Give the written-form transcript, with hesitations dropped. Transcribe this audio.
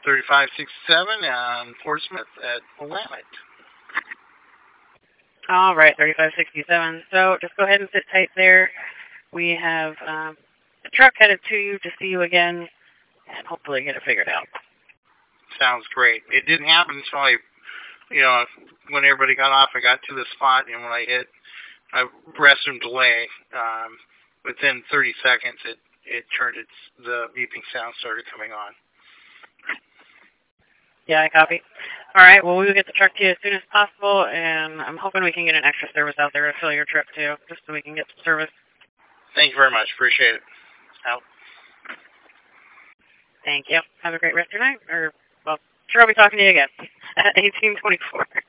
3567 on Portsmouth at Willamette. All right, 3567. So just go ahead and sit tight there. We have the truck headed to you to see you again, and hopefully get it figured out. Sounds great. It didn't happen until when everybody got off, I got to the spot, and when I hit a restroom delay, within 30 seconds, it turned the beeping sound started coming on. Yeah, I copy. All right, well, we will get the truck to you as soon as possible, and I'm hoping we can get an extra service out there to fill your trip, too, just so we can get some service. Thank you very much. Appreciate it. Out. Thank you. Have a great rest of your night. Or, well, sure I'll be talking to you again at 1824.